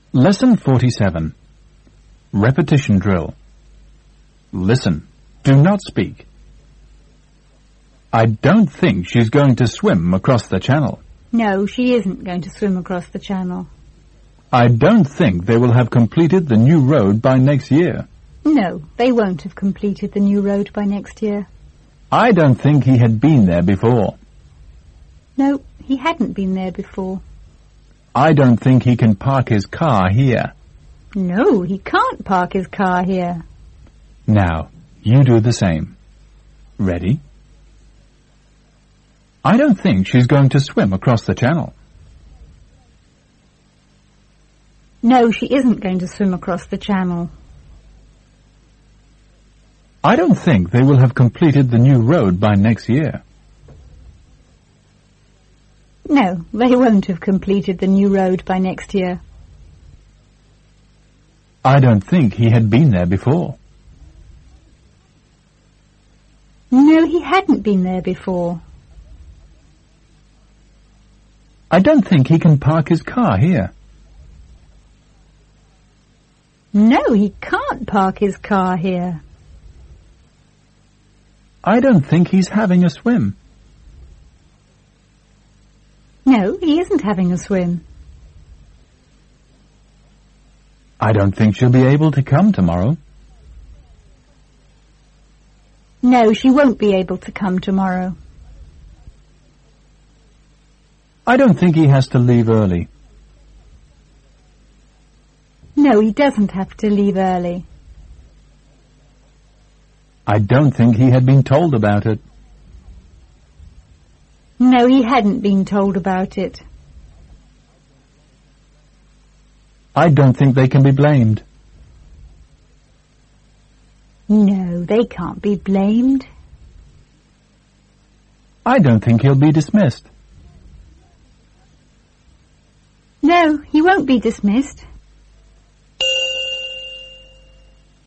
Lesson 47. Repetition drill. Listen. Do not speak. I don't think she's going to swim across the channel. No, she isn't going to swim across the channel. I don't think they will have completed the new road by next year. No, they won't have completed the new road by next year. I don't think he had been there before. No, he hadn't been there before. I don't think he can park his car here. No, he can't park his car here. Now, you do the same. Ready? I don't think she's going to swim across the channel. No, she isn't going to swim across the channel. I don't think they will have completed the new road by next year. No, they won't have completed the new road by next year. I don't think he had been there before. No, he hadn't been there before. I don't think he can park his car here. No, he can't park his car here. I don't think he's having a swim. No, he isn't having a swim. I don't think she'll be able to come tomorrow. No, she won't be able to come tomorrow. I don't think he has to leave early. No, he doesn't have to leave early. I don't think he had been told about it. No, he hadn't been told about it. I don't think they can be blamed. No, they can't be blamed. I don't think he'll be dismissed. No, he won't be dismissed.